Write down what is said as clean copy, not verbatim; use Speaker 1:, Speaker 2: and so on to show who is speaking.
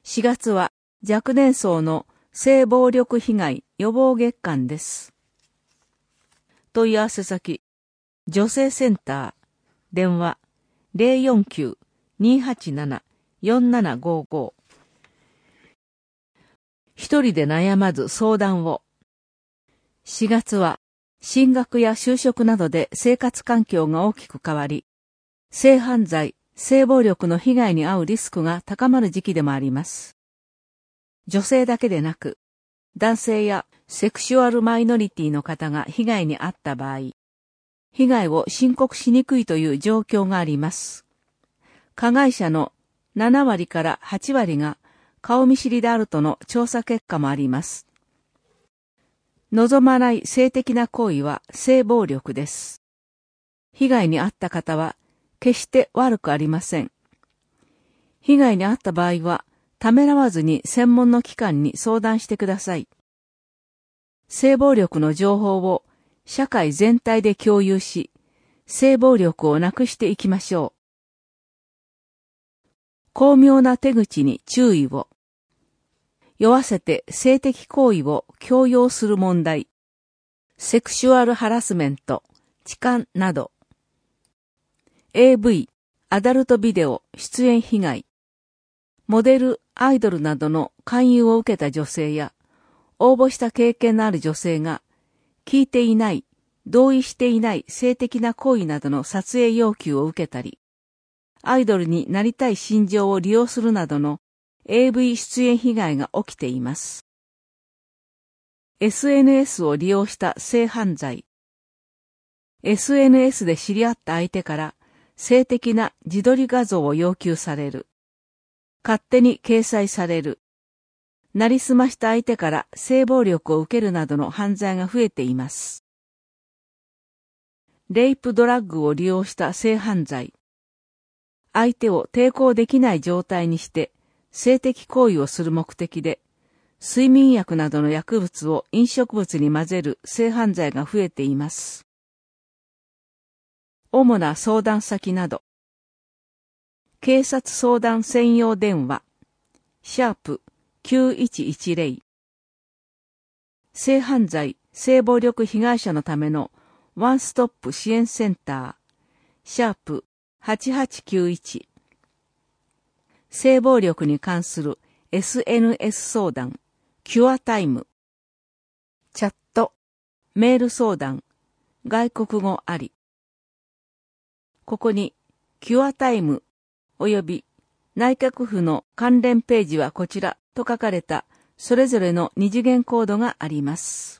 Speaker 1: 4月は若年層の性暴力被害予防月間です。問い合わせ先、女性センター、電話 049-287-4755。一人で悩まず相談を。4月は進学や就職などで生活環境が大きく変わり、性犯罪、性暴力の被害に遭うリスクが高まる時期でもあります。女性だけでなく、男性やセクシュアルマイノリティの方が被害に遭った場合、被害を申告しにくいという状況があります。加害者の7割から8割が顔見知りであるとの調査結果もあります。望まない性的な行為は性暴力です。被害に遭った方は決して悪くありません。被害に遭った場合は、ためらわずに専門の機関に相談してください。性暴力の情報を社会全体で共有し、性暴力をなくしていきましょう。巧妙な手口に注意を。酔わせて性的行為を強要する問題、セクシュアルハラスメント、痴漢など、AV、アダルトビデオ、出演被害、モデル、アイドルなどの勧誘を受けた女性や、応募した経験のある女性が、聞いていない、同意していない性的な行為などの撮影要求を受けたり、アイドルになりたい心情を利用するなどの AV 出演被害が起きています。SNS を利用した性犯罪。SNS で知り合った相手から性的な自撮り画像を要求される。勝手に掲載される。なりすました相手から性暴力を受けるなどの犯罪が増えています。レイプドラッグを利用した性犯罪。相手を抵抗できない状態にして性的行為をする目的で、睡眠薬などの薬物を飲食物に混ぜる性犯罪が増えています。主な相談先など。警察相談専用電話、#9110。性犯罪、性暴力被害者のためのワンストップ支援センター、#8891。性暴力に関する SNS 相談、キュアタイム。チャット、メール相談、外国語あり。ここに、キュアタイムおよび内閣府の関連ページはこちらと書かれたそれぞれの二次元コードがあります。